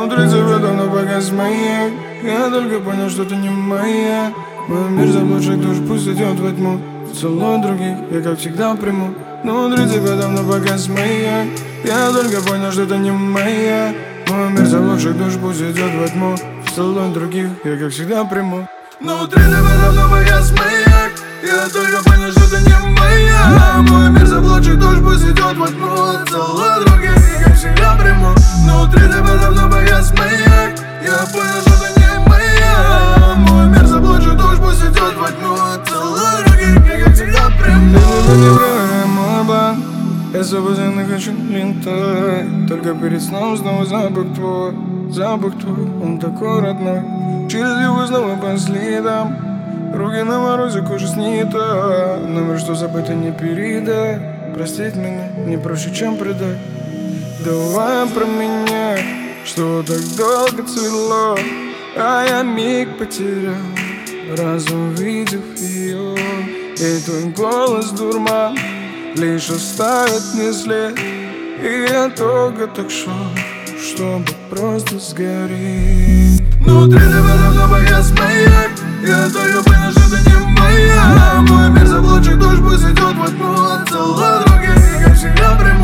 Внутри тебя давно погас маяк. Я только понял, что ты не моя. Мой мир заблудших душ пусть идет во тьму. Целую других, я как всегда приму. Внутри тебя давно погас маяк. Я только понял, что ты не моя. Мой мир заблудших душ пусть идет во тьму. Целую других, я как всегда приму. Внутри тебя давно погас маяк. Я только понял, что ты не моя. Мой мир заблудших душ пусть идет во тьму. Целую других, я как всегда приму. Внутри тебя давно погас маяк. Я понял, что ты не моя. Мой мир заблудших душ пусть идет во тьму. Целую других, я как всегда приму. Ты не время, мой бан. Я свободен и хочу летать. Только перед сном снова запах твой. Запах твой, он такой родной. Через его снова по следам. Руки на морозе, кожа снита. Номер, что забыто, не передай. Простить меня не проще, чем предать. Давай про меня, что так долго цвело, а я миг потерял, раз увидев ее. И твой голос дурман лишь оставит мне след. И я только так шел, чтобы просто сгореть. Внутри тебя давно погас маяк. Я только понял, что ты не моя. Мой мир заблудших душ пусть идет во тьму. Целую других, как всегда.